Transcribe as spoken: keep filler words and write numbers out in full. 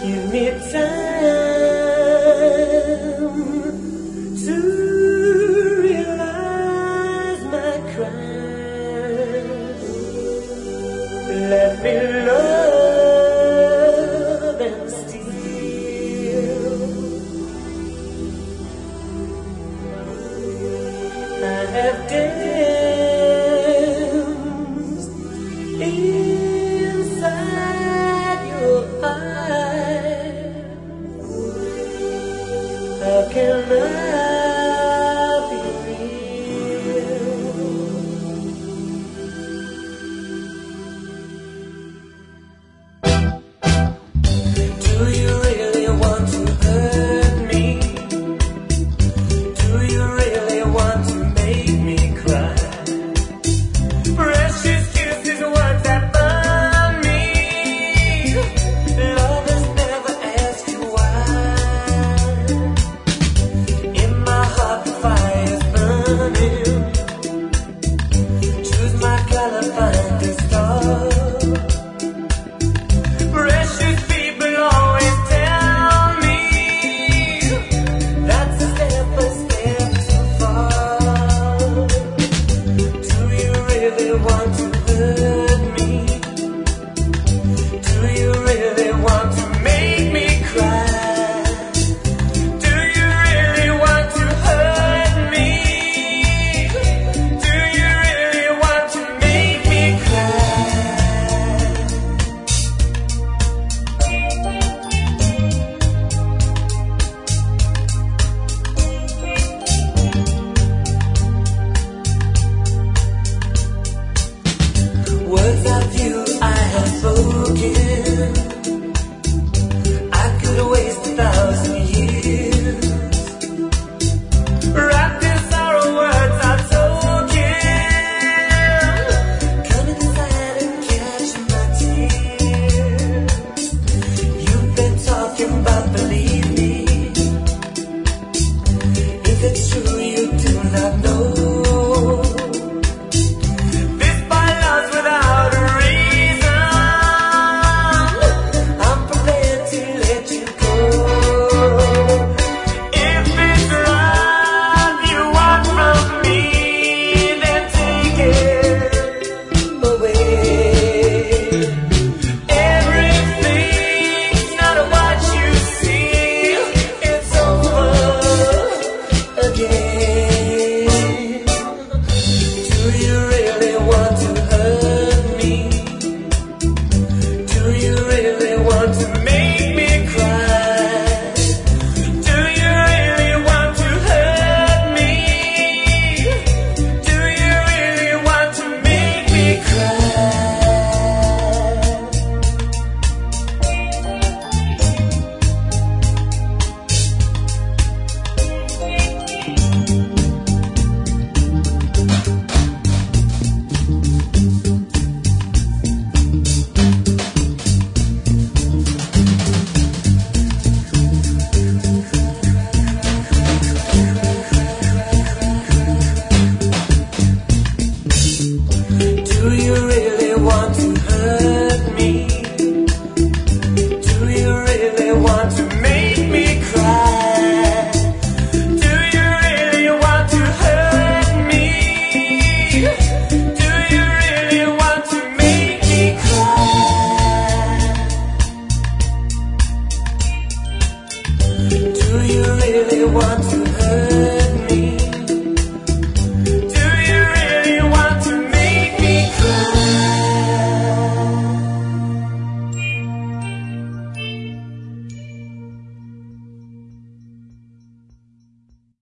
Give me time to realize my crime. Let me love and steal. I have danced inside your eyes. How can I be real? Do you really want to hurt me? Do you really want to make me cry? Precious kisses, words that burn me. Lovers never ask you why. In my heart the fire's burning. Choose my color, find a star. Precious people always tell me that's a step, a step too far. Do you really want to hurt me? Do you really want to make me cry? Do you really want to hurt me? Do you really want to make me cry? Words of you I have spoken. I could waste a thousand years. Wrapped in sorrow, words are token. Come inside and catch my tears. You've been talking about believe me. If it's true you do not know. This by love's without a reason. I'm prepared to let you go. If it's love you want from me, then take it away. Everything's not what you see. It's over again. Do you really want to hurt me? Do you really want to make me cry? Do you really want to hurt me? Do you really want to make me cry? Do you really want to hurt me? Do you really want to make me cry? Do you really want to hurt me? Do you really want to make me cry? Do you really want to